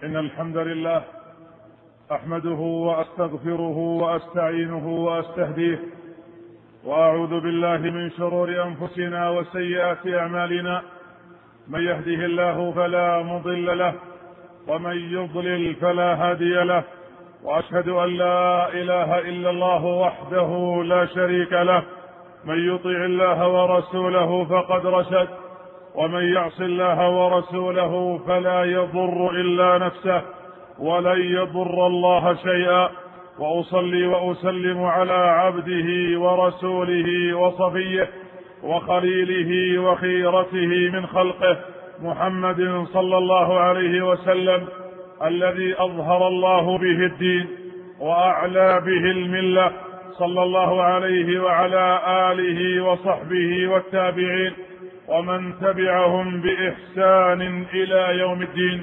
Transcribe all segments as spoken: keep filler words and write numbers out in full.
إن الحمد لله أحمده وأستغفره وأستعينه وأستهديه، وأعوذ بالله من شرور أنفسنا وسيئات أعمالنا. من يهده الله فلا مضل له، ومن يضلل فلا هادي له، وأشهد أن لا إله إلا الله وحده لا شريك له. من يطع الله ورسوله فقد رشد، ومن يعص الله ورسوله فلا يضر إلا نفسه ولن يضر الله شيئا. وأصلي وأسلم على عبده ورسوله وصفيه وخليله وخيرته من خلقه محمد صلى الله عليه وسلم، الذي أظهر الله به الدين وأعلى به الملة، صلى الله عليه وعلى آله وصحبه والتابعين ومن تبعهم بإحسان إلى يوم الدين.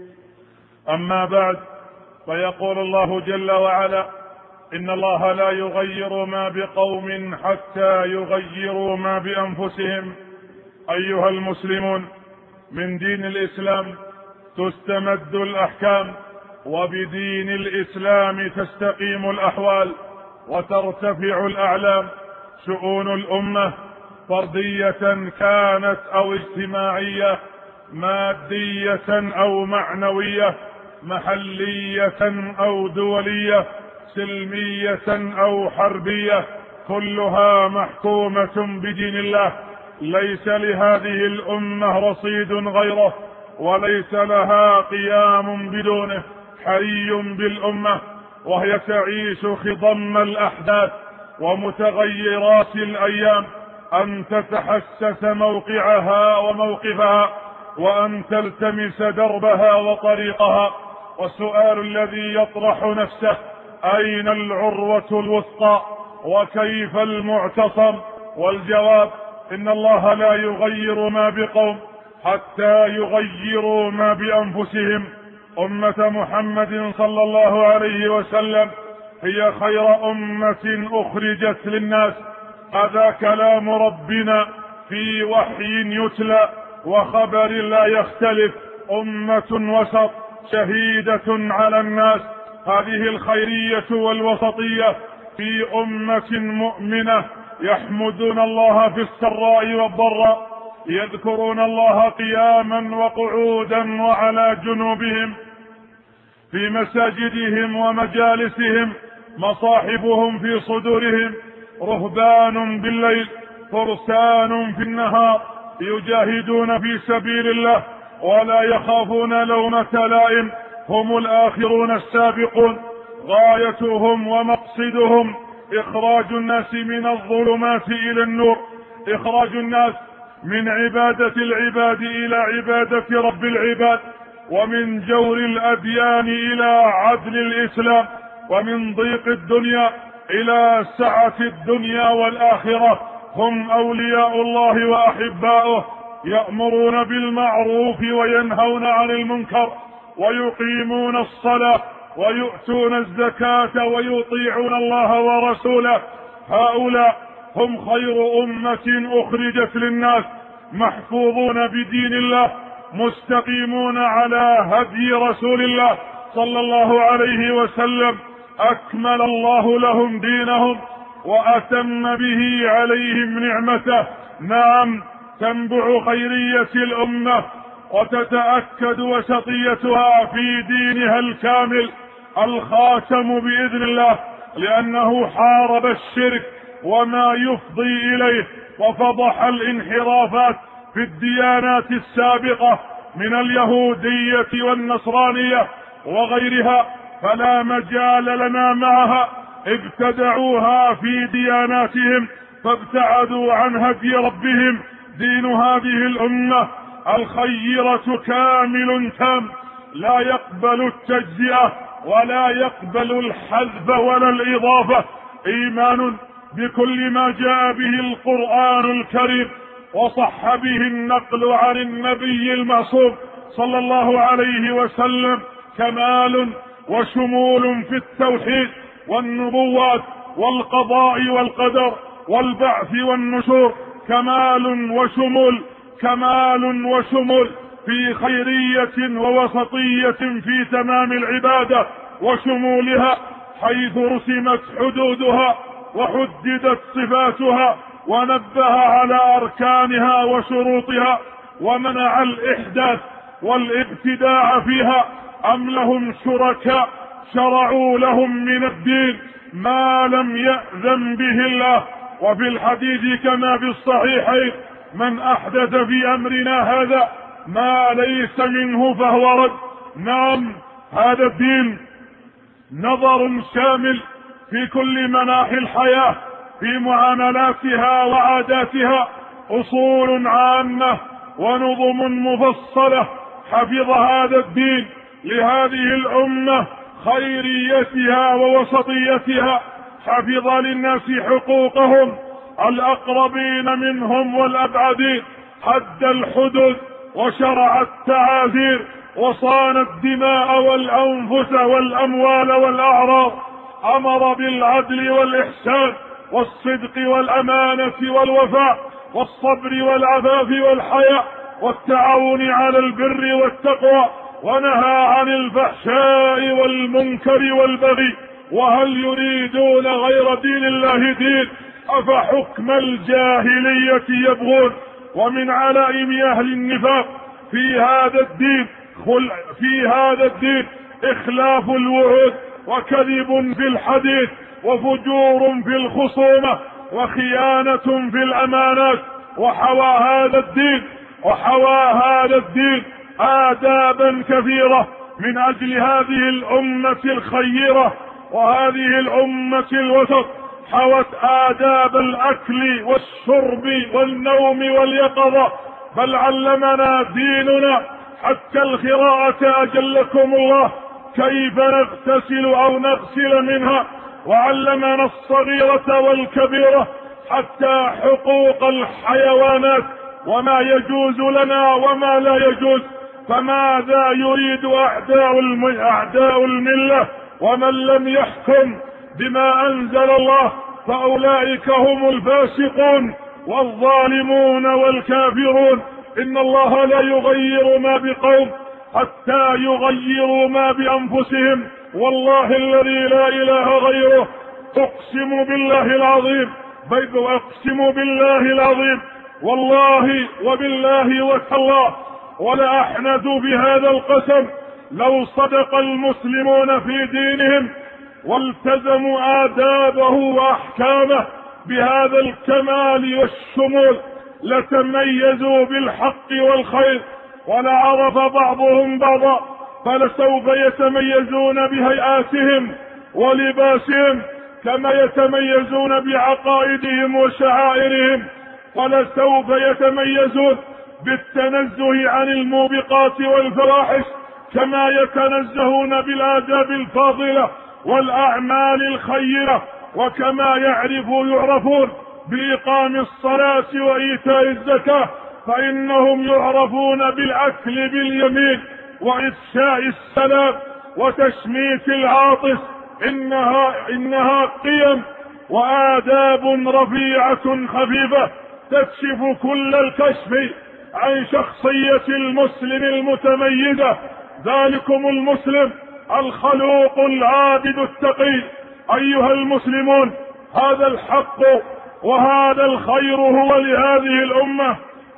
أما بعد، فيقول الله جل وعلا: إن الله لا يغير ما بقوم حتى يغيروا ما بأنفسهم. أيها المسلمون، من دين الإسلام تستمد الأحكام، وبدين الإسلام تستقيم الأحوال وترتفع الأعلام. شؤون الأمة فردية كانت أو اجتماعية، مادية أو معنوية، محلية أو دولية، سلمية أو حربية، كلها محكومة بدين الله. ليس لهذه الأمة رصيد غيره، وليس لها قيام بدونه. حري بالأمة وهي تعيش خضم الأحداث ومتغيرات الأيام أن تتحسس موقعها وموقفها، وأن تلتمس دربها وطريقها. والسؤال الذي يطرح نفسه: أين العروة الوثقى؟ وكيف المعتصم؟ والجواب: إن الله لا يغير ما بقوم حتى يغيروا ما بأنفسهم. أمة محمد صلى الله عليه وسلم هي خير أمة أخرجت للناس. هذا كلام ربنا في وحي يتلى وخبر لا يختلف. أمة وسط شهيدة على الناس. هذه الخيرية والوسطية في أمة مؤمنة يحمدون الله في السراء والضراء، يذكرون الله قياما وقعودا وعلى جنوبهم، في مساجدهم ومجالسهم، مصاحبهم في صدورهم، رهبان بالليل، فرسان في النهار، يجاهدون في سبيل الله ولا يخافون لومة لائم. هم الآخرون السابقون، غايتهم ومقصدهم إخراج الناس من الظلمات إلى النور، إخراج الناس من عبادة العباد إلى عبادة رب العباد، ومن جور الأديان إلى عدل الإسلام، ومن ضيق الدنيا إلى سعة الدنيا والآخرة. هم أولياء الله وأحباؤه، يأمرون بالمعروف وينهون عن المنكر، ويقيمون الصلاة ويؤتون الزكاة ويطيعون الله ورسوله. هؤلاء هم خير أمة أخرجت للناس، محفوظون بدين الله، مستقيمون على هدي رسول الله صلى الله عليه وسلم. أكمل الله لهم دينهم وأتم به عليهم نعمته. نعم، تنبع خيرية الأمة وتتأكد وسطيتها في دينها الكامل الخاتم بإذن الله، لأنه حارب الشرك وما يفضي إليه، وفضح الانحرافات في الديانات السابقة من اليهودية والنصرانية وغيرها، فلا مجال لنا معها. ابتدعوها في دياناتهم فابتعدوا عن هدي ربهم. دين هذه الأمة الخيرة كامل تام، لا يقبل التجزئة ولا يقبل الحذف ولا الإضافة. إيمان بكل ما جاء به القرآن الكريم وصح به النقل عن النبي المعصوم صلى الله عليه وسلم. كمال وشمول في التوحيد والنبوات والقضاء والقدر والبعث والنشور. كمال وشمول، كمال وشمول في خيرية ووسطية في تمام العبادة وشمولها، حيث رسمت حدودها وحددت صفاتها ونبه على أركانها وشروطها، ومنع الإحداث والابتداع فيها. أم لهم شركاء شرعوا لهم من الدين ما لم يأذن به الله؟ وفي الحديث كما في الصحيحين: من أحدث في أمرنا هذا ما ليس منه فهو رد. نعم، هذا الدين نظر شامل في كل مناحي الحياة، في معاملاتها وعاداتها، أصول عامة ونظم مفصلة حفظ هذا الدين لهذه الأمة خيريتها ووسطيتها، حفظ للناس حقوقهم الأقربين منهم والأبعدين، حد الحدود وشرع التعاذير، وصان الدماء والأنفس والأموال والأعراض، أمر بالعدل والإحسان والصدق والأمانة والوفاء والصبر والعفاف والحياء والتعاون على البر والتقوى، ونهى عن الفحشاء والمنكر والبغي. وهل يريدون غير دين الله دين؟ أفحكم الجاهلية يبغون؟ ومن علائم أهل النفاق في هذا الدين في هذا الدين إخلاف الوعود، وكذب في الحديث، وفجور في الخصومة، وخيانة في الأمانات. وحوى هذا الدين وحوى هذا الدين آدابا كثيرة من أجل هذه الأمة الخيرة وهذه الأمة الوسط. حوت آداب الأكل والشرب والنوم واليقظة، بل علمنا ديننا حتى القراءة أجلكم الله كيف نغتسل أو نغسل منها، وعلمنا الصغيرة والكبيرة حتى حقوق الحيوانات وما يجوز لنا وما لا يجوز. فماذا يريد أعداء الملة ومن لم يحكم بما أنزل الله؟ فأولئك هم الفاسقون والظالمون والكافرون. إن الله لا يغير ما بقوم حتى يغيروا ما بأنفسهم، والله الذي لا إله غيره. أقسم بالله العظيم أقسم بالله العظيم والله وبالله وتالله ولا أحنث بهذا القسم، لو صدق المسلمون في دينهم والتزموا آدابه وأحكامه بهذا الكمال والشمول لتميزوا بالحق والخير، ولعرف بعضهم بعضا، فلسوف يتميزون بهيئاتهم ولباسهم كما يتميزون بعقائدهم وشعائرهم، ولسوف يتميزون بالتنزه عن الموبقات والفواحش كما يتنزهون بالآداب الفاضلة والأعمال الخيرة، وكما يعرفوا يعرفون بإقام الصلاة وإيتاء الزكاة، فإنهم يعرفون بالأكل باليمين وإفشاء السلام وتشميت العاطس. إنها, إنها قيم وآداب رفيعة خفيفة تكشف كل الكشف عن شخصية المسلم المتميزة. ذلكم المسلم الخلوق العابد التقي. أيها المسلمون، هذا الحق وهذا الخير هو لهذه الأمة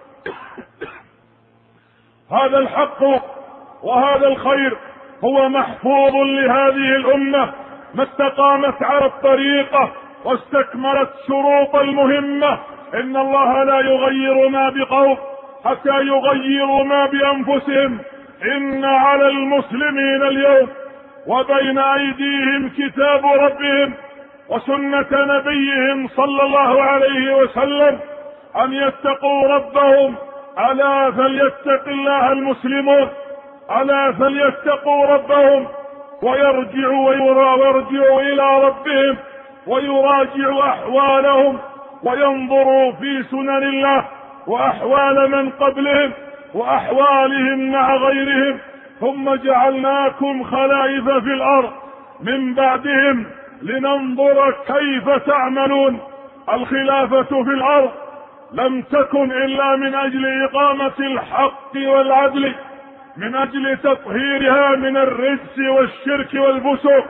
هذا الحق وهذا الخير هو محفوظ لهذه الأمة ما استقامت على الطريقة واستكملت شروط المهمة. إن الله لا يغير ما بقوم حتى يغيروا ما بأنفسهم. إن على المسلمين اليوم وبين أيديهم كتاب ربهم وسنة نبيهم صلى الله عليه وسلم أن يتقوا ربهم. ألا فليتق الله المسلمون، ألا فليتقوا ربهم ويرجعوا ويرجعوا إلى ربهم ويراجعوا أحوالهم وينظروا في سنن الله وأحوال من قبلهم وأحوالهم مع غيرهم. ثم جعلناكم خلائف في الأرض من بعدهم لننظر كيف تعملون. الخلافة في الأرض لم تكن إلا من أجل إقامة الحق والعدل، من أجل تطهيرها من الرجس والشرك والفسوق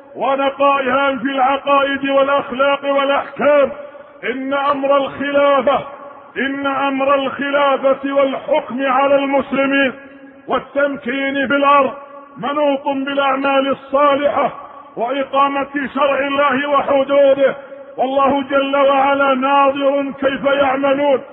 ونقائها في العقائد والأخلاق والأحكام. إن أمر الخلافة إن أمر الخلافة والحكم على المسلمين والتمكين في الأرض منوط بالأعمال الصالحة وإقامة شرع الله وحدوده، والله جل وعلا ناظر كيف يعملون،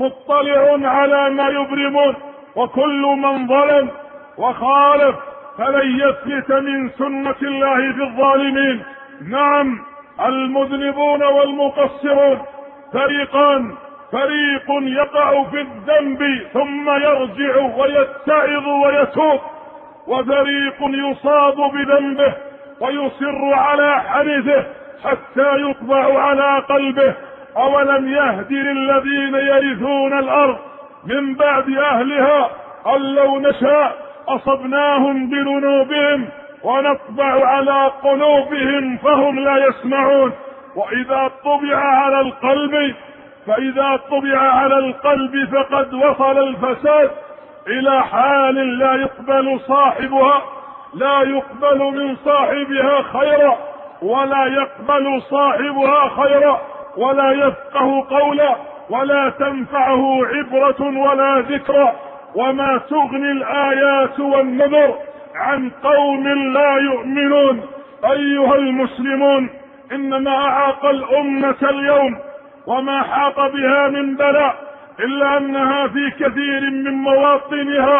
مطلع على ما يبرمون، وكل من ظلم وخالف فلن يفلت من سنة الله في الظالمين. نعم، المذنبون والمقصرون فريقان، فريق يقع في الذنب ثم يرجع ويتعظ ويتوب، وفريق يصاب بذنبه ويصر على حدثه حتى يطبع على قلبه. أولم يهد للذين يرثون الأرض من بعد أهلها أن لو نشاء أصبناهم بذنوبهم ونطبع على قلوبهم فهم لا يسمعون. وإذا طبع على القلب فإذا طبع على القلب فقد وصل الفساد إلى حال لا يقبل صاحبها لا يقبل من صاحبها خيرا، ولا يقبل صاحبها خيرا، ولا يفقه قولا، ولا تنفعه عبرة ولا ذكرى. وما تغني الآيات والنذر عن قوم لا يؤمنون. أيها المسلمون، إنما أعاق الأمة اليوم وما حاق بها من بلاء إلا أنها في كثير من مواطنها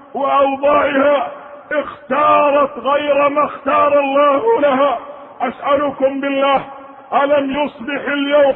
وأوضاعها اختارت غير ما اختار الله لها. أسألكم بالله، ألم يصبح اليوم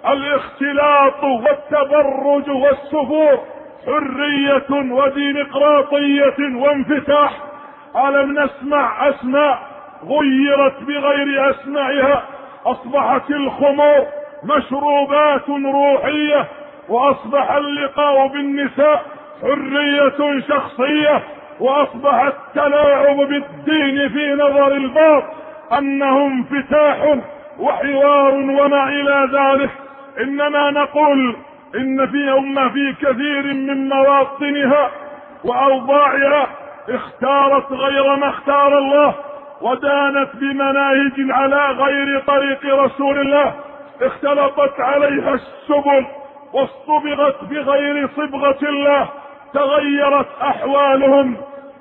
الاختلاط والتبرج والسفور حرية وديمقراطية وانفتاح؟ ألم نسمع أسماء غيرت بغير أسمائها؟ أصبحت الخمور مشروبات روحية، وأصبح اللقاء بالنساء حرية شخصية، وأصبح التلاعب بالدين في نظر البعض أنه انفتاح وحوار وما إلى ذلك. إنما نقول إن في أمة في كثير من مواطنها وأوضاعها اختارت غير ما اختار الله، ودانت بمناهج على غير طريق رسول الله، اختلطت عليها السبل واصطبغت بغير صبغة الله، تغيرت أحوالهم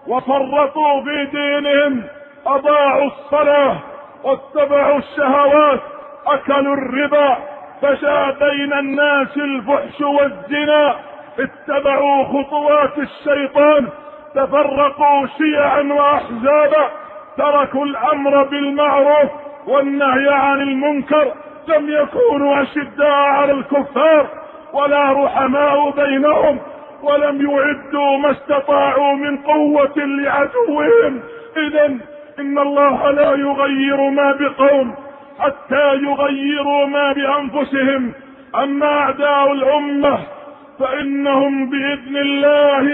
وفرطوا في دينهم، أضاعوا الصلاة واتبعوا الشهوات، أكلوا الربا، فشا بين الناس الفحش والزنا، اتبعوا خطوات الشيطان، تفرقوا شيعا وأحزابا، تركوا الأمر بالمعروف والنهي عن المنكر، لم يكونوا أشداء على الكفار ولا رحماء بينهم، ولم يعدوا ما استطاعوا من قوة لعدوهم. إذن إن الله لا يغير ما بقوم حتى يغيروا ما بأنفسهم. أما أعداء الأمة فإنهم بإذن الله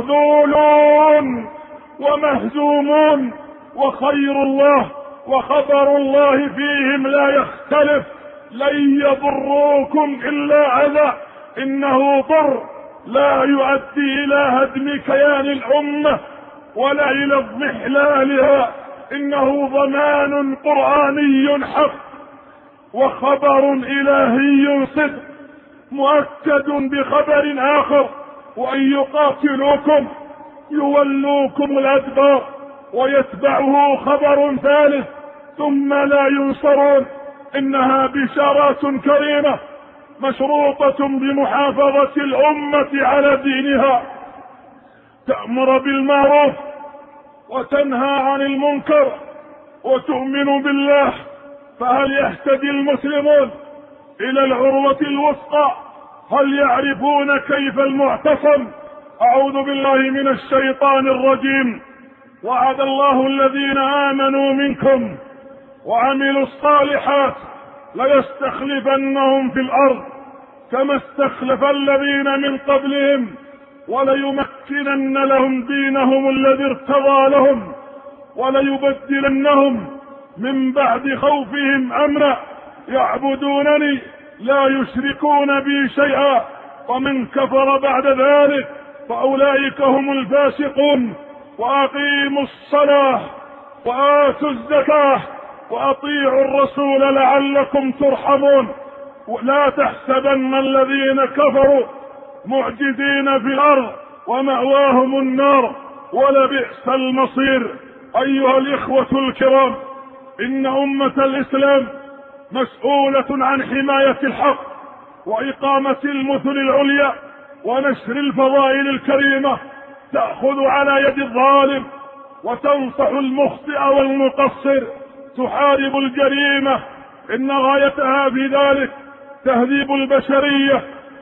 مخذولون ومهزومون، وخير الله وخبر الله فيهم لا يختلف. لن يضروكم إلا أذى، إنه ضر لا يؤدي إلى هدم كيان الأمة ولا إلى اضمحلالها، إنه ضمان قرآني حق وخبر إلهي صدق مؤكد بخبر آخر، وإن يقاتلوكم يولوكم الأدبار، ويتبعه خبر ثالث ثم لا ينصرون. إنها بشارات كريمة مشروطة بمحافظة الأمة على دينها، تأمر بالمعروف وتنهى عن المنكر وتؤمن بالله. فهل يهتدي المسلمون إلى العروة الوثقى؟ هل يعرفون كيف المعتصم؟ أعوذ بالله من الشيطان الرجيم. وعد الله الذين آمنوا منكم وعملوا الصالحات ليستخلفنهم في الأرض كما استخلف الذين من قبلهم وليمكنن لهم دينهم الذي ارتضى لهم وليبدلنهم من بعد خوفهم أمنا يعبدونني لا يشركون بي شيئا ومن كفر بعد ذلك فأولئك هم الفاسقون. وأقيموا الصلاة وآتوا الزكاة وأطيعوا الرسول لعلكم ترحمون. لا تحسبن الذين كفروا معجزين في الأرض ومأواهم النار ولبئس المصير. أيها الإخوة الكرام، إن أمة الإسلام مسؤولة عن حماية الحق وإقامة المثل العليا ونشر الفضائل الكريمة، تأخذ على يد الظالم وتنصح المخطئ والمقصر، تحارب الجريمة. إن غايتها في ذلك تهذيب البشرية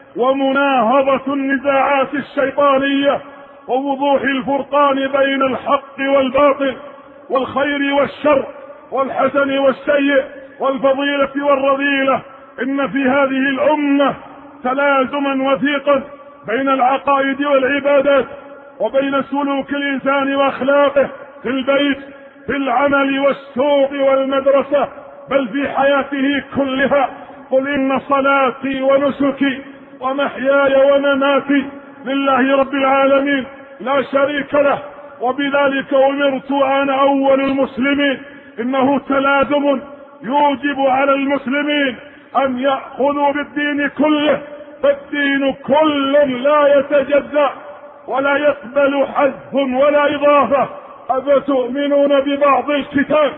ومناهضة النزاعات الشيطانية ووضوح الفرقان بين الحق والباطل والخير والشر والحسن والسيء والفضيلة والرذيلة. إن في هذه الأمة تلازما وثيقا بين العقائد والعبادات وبين سلوك الإنسان وأخلاقه في البيت، في العمل والسوق والمدرسة، بل في حياته كلها. قل إن صلاتي ونسكي ومحياي ومماتي لله رب العالمين لا شريك له وبذلك أمرت وأنا أول المسلمين. إنه تلازم يوجب على المسلمين أن يأخذوا بالدين كله، فالدين كل لا يتجزأ ولا يقبل حذف ولا إضافة. أفتؤمنون ببعض الكتاب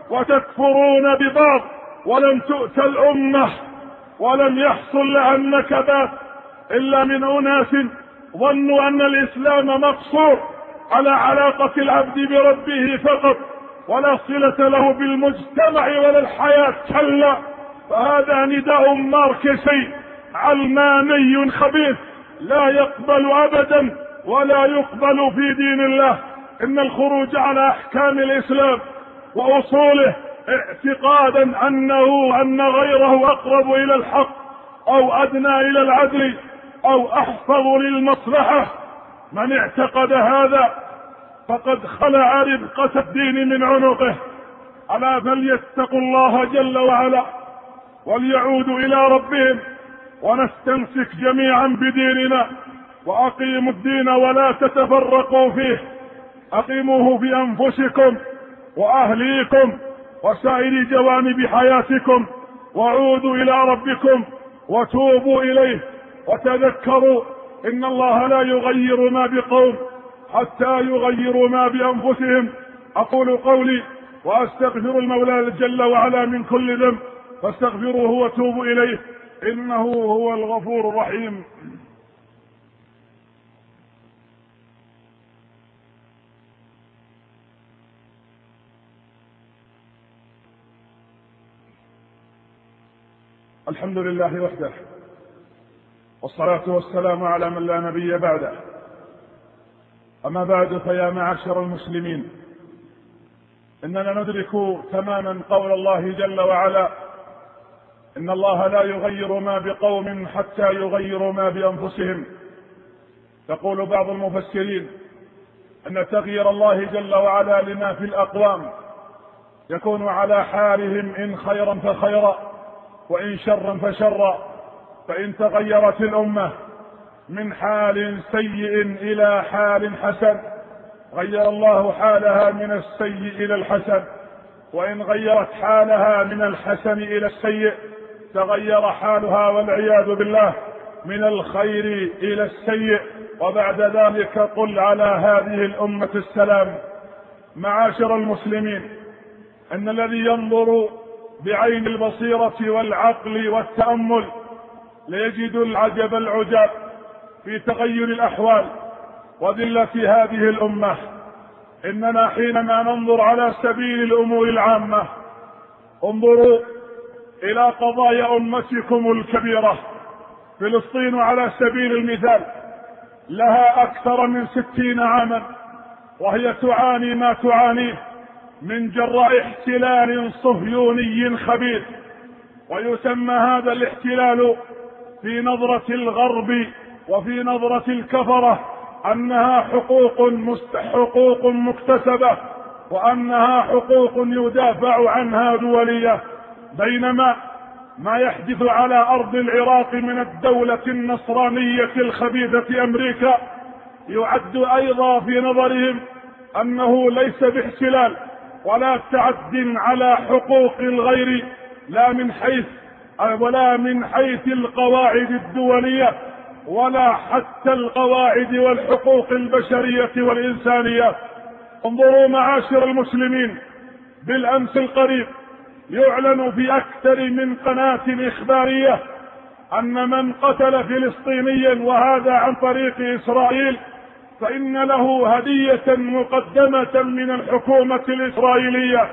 وتكفرون ببعض؟ ولم تؤت الأمة ولم يحصل لها النكبات إلا من أناس ظنوا أن الإسلام مقصور على علاقة العبد بربه فقط ولا صلة له بالمجتمع ولا الحياة. كلا، فهذا نداء ماركسي علماني خبيث لا يقبل أبدا ولا يقبل في دين الله. إن الخروج على أحكام الإسلام وأصوله اعتقادا أنه أن غيره أقرب إلى الحق أو أدنى إلى العدل أو أحفظ للمصلحة، من اعتقد هذا فقد خلع ربقة الدين من عنقه. ألا فليتقوا الله جل وعلا وليعودوا إلى ربهم ونستمسك جميعا بديننا، وأقيموا الدين ولا تتفرقوا فيه. أقيموه في أنفسكم وأهليكم وسائر جوانب حياتكم، وعودوا إلى ربكم وتوبوا إليه، وتذكروا إن الله لا يغير ما بقوم حتى يغيروا ما بأنفسهم. أقول قولي وأستغفر المولى جل وعلا من كل ذنب، فاستغفروه وتوبوا إليه إنه هو الغفور الرحيم. الحمد لله وحده، والصلاة والسلام على من لا نبي بعده. أما بعد، فيا معشر المسلمين، إننا ندرك تماما قول الله جل وعلا: إن الله لا يغير ما بقوم حتى يغيروا ما بأنفسهم. يقول بعض المفسرين أن تغيير الله جل وعلا لما في الأقوام يكون على حالهم، إن خيرا فخيرا وإن شرا فشرا. فإن تغيرت الأمة من حال سيء إلى حال حسن غير الله حالها من السيء إلى الحسن، وإن غيرت حالها من الحسن إلى السيء تغير حالها والعياذ بالله من الخير إلى السيء. وبعد ذلك قل على هذه الأمة السلام. معاشر المسلمين، أن الذي ينظر بعين البصيرة والعقل والتأمل ليجد العجب العجاب في تغير الأحوال وذلة هذه الأمة. إننا حينما ننظر على سبيل الأمور العامة، انظروا إلى قضايا أمتكم الكبيرة. فلسطين على سبيل المثال لها أكثر من ستين عاما وهي تعاني ما تعانيه من جراء احتلال صهيوني خبيث، ويسمى هذا الاحتلال في نظرة الغرب وفي نظرة الكفرة أنها حقوق حقوق مكتسبة، وأنها حقوق يدافع عنها دولية. بينما ما يحدث على أرض العراق من الدولة النصرانية الخبيثة أمريكا يعد أيضا في نظرهم أنه ليس باحتلال ولا تعد على حقوق الغير، لا من حيث ولا من حيث القواعد الدولية ولا حتى القواعد والحقوق البشرية والإنسانية. انظروا معاشر المسلمين، بالأمس القريب يعلن في أكثر من قناة إخبارية أن من قتل فلسطينيا وهذا عن طريق إسرائيل فإن له هدية مقدمة من الحكومة الإسرائيلية،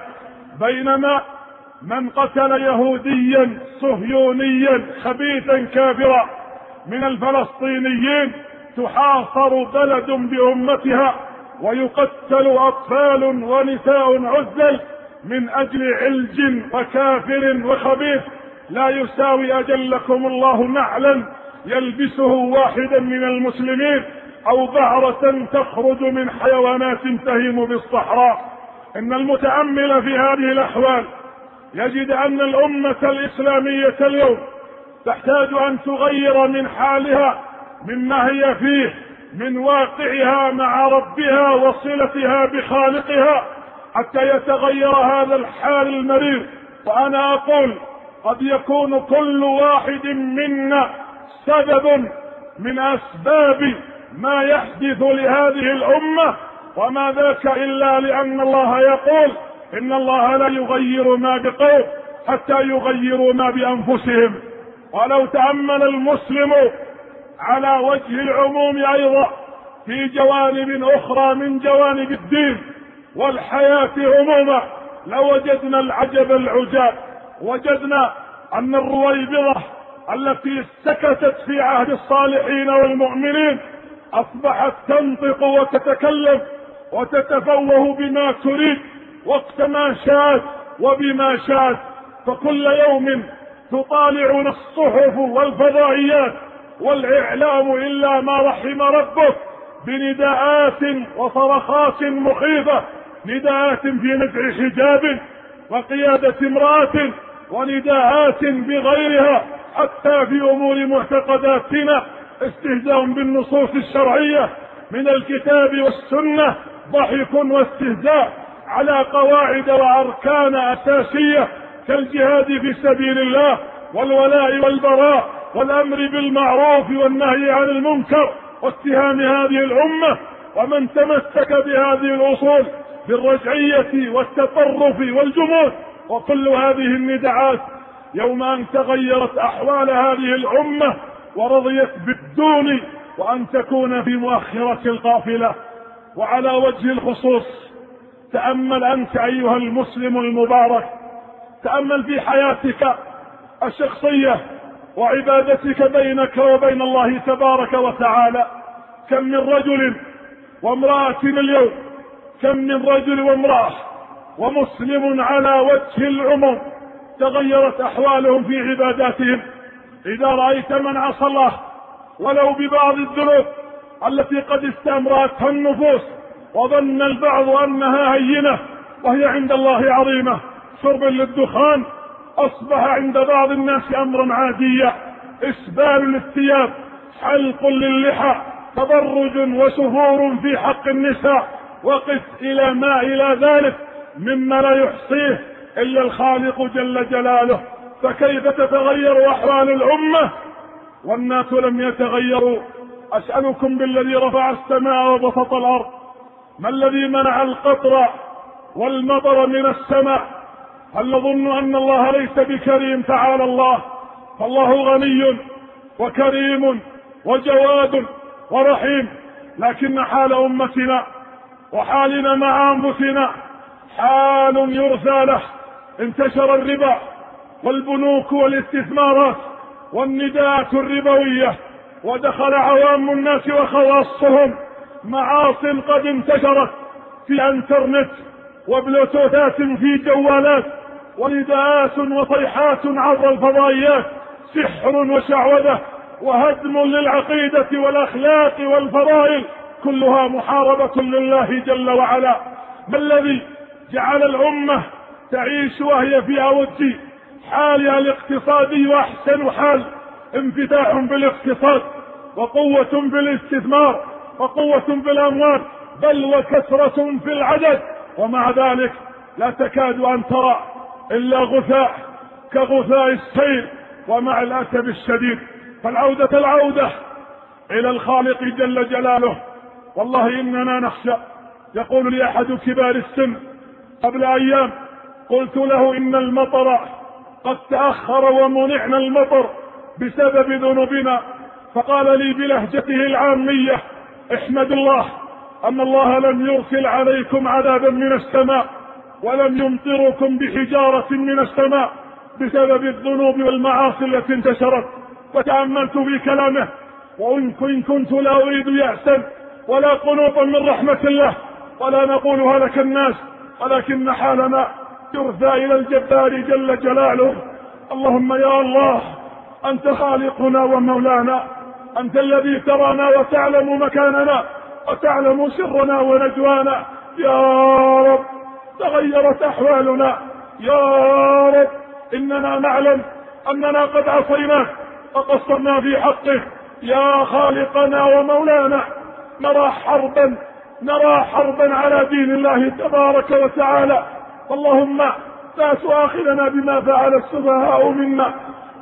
بينما من قتل يهوديا صهيونيا خبيثا كافرا من الفلسطينيين تحاصر بلد بأمتها ويقتل أطفال ونساء عزل من أجل علج وكافر وخبيث لا يساوي أجلكم الله نعلا يلبسه واحدا من المسلمين أو بعرة تخرج من حيوانات تهيم بالصحراء. إن المتأمل في هذه الأحوال يجد أن الأمة الإسلامية اليوم تحتاج أن تغير من حالها مما هي فيه من واقعها مع ربها وصلتها بخالقها حتى يتغير هذا الحال المرير. وأنا أقول قد يكون كل واحد منا سبب من أسباب ما يحدث لهذه الأمة، وما ذاك إلا لأن الله يقول إن الله لا يغير ما بقوم حتى يغيروا ما بأنفسهم. ولو تأمل المسلم على وجه العموم أيضا في جوانب أخرى من جوانب الدين والحياة عموما لوجدنا العجب العجاب. وجدنا أن الرويبضة التي سكتت في عهد الصالحين والمؤمنين أصبحت تنطق وتتكلم وتتفوه بما تريد وقت ما شاءت وبما شاءت، فكل يوم تطالعنا الصحف والفضائيات والإعلام إلا ما رحم ربك بنداءات وصرخات مخيفة، نداءات في نزع حجاب وقيادة امرأة ونداءات بغيرها، حتى في أمور معتقداتنا استهزاء بالنصوص الشرعية من الكتاب والسنة، ضحك واستهزاء على قواعد وأركان أساسية كالجهاد في سبيل الله والولاء والبراء والأمر بالمعروف والنهي عن المنكر، واتهام هذه الأمة ومن تمسك بهذه الأصول بالرجعية والتطرف والجمود. وكل هذه الندعات يوم أن تغيرت أحوال هذه الأمة ورضيت بالدون وأن تكون في مؤخرة القافلة. وعلى وجه الخصوص تأمل أنت أيها المسلم المبارك، تأمل في حياتك الشخصية وعبادتك بينك وبين الله تبارك وتعالى. كم من رجل وامرأة اليوم، كم من رجل وامرأة ومسلم على وجه العموم تغيرت أحوالهم في عباداتهم. إذا رأيت من عصى الله ولو ببعض الذنوب التي قد استمرتها النفوس وظن البعض أنها هينة وهي عند الله عظيمة، شرب للدخان أصبح عند بعض الناس أمرا عاديا، إسبال للثياب، حلق للحى، تبرج وسفور في حق النساء، وقف إلى ما إلى ذلك مما لا يحصيه إلا الخالق جل جلاله. فكيف تتغير أحوال الأمة والناس لم يتغيروا؟ أسألكم بالذي رفع السماء وبسط الأرض، ما الذي منع القطر والمطر من السماء؟ هل نظن أن الله ليس بكريم؟ تعالى الله، فالله غني وكريم وجواد ورحيم، لكن حال أمتنا وحالنا مع أنفسنا حال يرثى له. انتشر الربا والبنوك والاستثمارات والنداءات الربوية، ودخل عوام الناس وخواصهم معاص قد انتشرت في انترنت وبلوتوثات في جوالات ونداءات وصيحات عبر الفضائيات، سحر وشعوذة وهدم للعقيدة والأخلاق والفضائل، كلها محاربة لله جل وعلا. ما الذي جعل الأمة تعيش وهي في أوج حالها الاقتصادي وأحسن حال انفتاح بالاقتصاد وقوة بالاستثمار وقوة بالأموال بل وكثرة في العدد، ومع ذلك لا تكاد أن ترى إلا غثاء كغثاء السيل. ومع الأسف الشديد فالعودة العودة إلى الخالق جل جلاله. والله إننا نخشى. يقول لي أحد كبار السن قبل أيام، قلت له إن المطر قد تأخر ومنعنا المطر بسبب ذنوبنا، فقال لي بلهجته العامية: احمد الله أن الله لم يرسل عليكم عذابا من السماء ولم يمطركم بحجارة من السماء بسبب الذنوب والمعاصي التي انتشرت. وتأملت في كلامه، وإن كنت لا أريد يأسا ولا قنوطا من رحمة الله ولا نقول هلك الناس، ولكن حالنا يرثى إلى الجبار جل جلاله. اللهم يا الله أنت خالقنا ومولانا، أنت الذي ترانا وتعلم مكاننا وتعلم سرنا ونجوانا. يا رب تغيرت أحوالنا، يا رب إننا نعلم أننا قد عصيناك وقصرنا في حقه يا خالقنا ومولانا. نرى حربا نرى حربا على دين الله تبارك وتعالى. اللهم لا تؤاخذنا بما فعل السفهاء منا،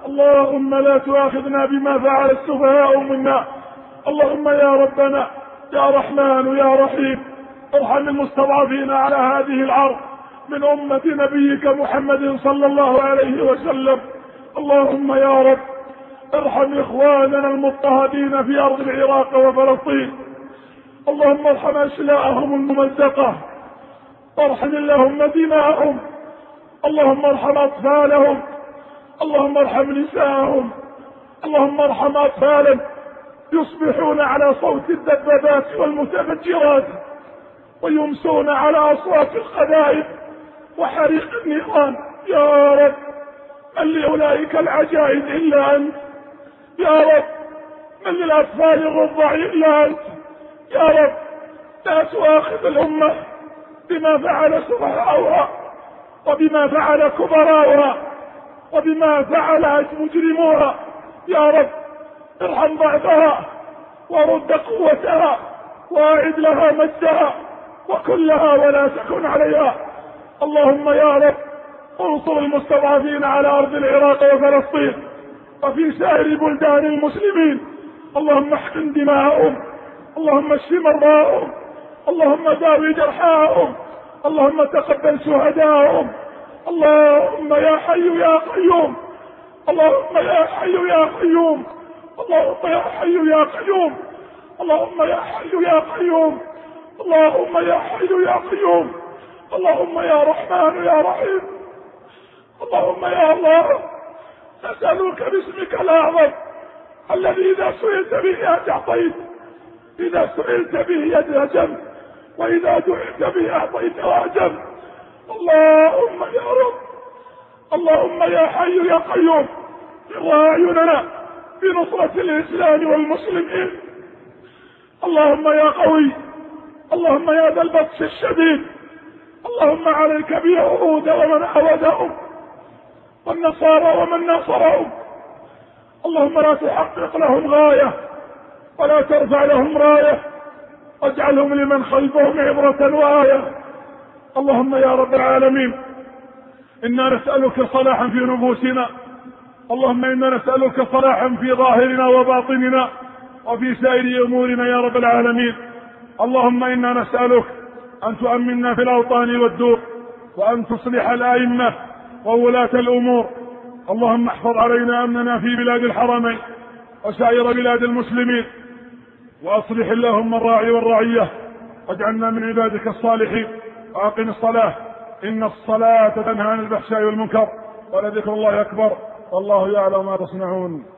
اللهم لا تؤاخذنا بما فعل السفهاء منا. اللهم يا ربنا يا رحمن يا رحيم ارحم المستضعفين على هذه الأرض من أمة نبيك محمد صلى الله عليه وسلم. اللهم يا رب ارحم إخواننا المضطهدين في أرض العراق وفلسطين، اللهم ارحم أشلاءهم الممزقة، وارحم اللهم دماءهم، اللهم ارحم أطفالهم، اللهم ارحم نساءهم، اللهم ارحم أطفالا يصبحون على صوت الدبابات والمتفجرات ويمسون على أصوات القذائف وحريق النيران. يا رب من لأولئك العجائز إلا أنت، يا رب من للأطفال الرضع إلا أنت. يا رب لا تؤاخذ الأمة بما فعل سفهاؤها وبما فعل كبراؤها وبما فعل مجرموها. يا رب ارحم ضعفها ورد قوتها واعد لها مجدها وكن لها ولا تكن عليها. اللهم يا رب انصر المستضعفين على أرض العراق وفلسطين وفي سائر بلدان المسلمين. اللهم احقن دماءهم، اللهم اشف مرضاهم، اللهم داوي جرحاهم، اللهم تقبل شهداءهم. اللهم يا حي يا قيوم، اللهم يا حي يا قيوم، اللهم يا حي يا قيوم، اللهم يا حي يا قيوم، اللهم يا حي يا قيوم، اللهم يا رحمن يا رحيم. اللهم يا الله نسألك باسمك الأعظم الذي إذا سئلت به أعطيت، إذا سئلت به يدهجم، وإذا دعيت به أعطيت وأعجم. اللهم يا رب، اللهم يا حي يا قيوم اغرى أعيننا بنصرة الإسلام والمسلمين. اللهم يا قوي، اللهم يا ذا البطش الشديد، اللهم عليك باليهود ومن عودهم والنصارى ومن ناصرهم. اللهم لا تحقق لهم غاية ولا ترفع لهم راية، واجعلهم لمن خلفهم عبرة وآية. اللهم يا رب العالمين إنا نسألك صلاحا في نفوسنا، اللهم إنا نسألك صلاحا في ظاهرنا وباطننا وفي سائر أمورنا يا رب العالمين. اللهم إنا نسألك أن تؤمننا في الأوطان والدور، وأن تصلح الأئمة وولاة الأمور. اللهم احفظ علينا أمننا في بلاد الحرمين وسائر بلاد المسلمين، وأصلح اللهم الراعي والرعية، واجعلنا من عبادك الصالحين. وأقم الصلاة إن الصلاة تنهى عن الفحشاء والمنكر، ولذكر الله أكبر، والله يعلم ما تصنعون.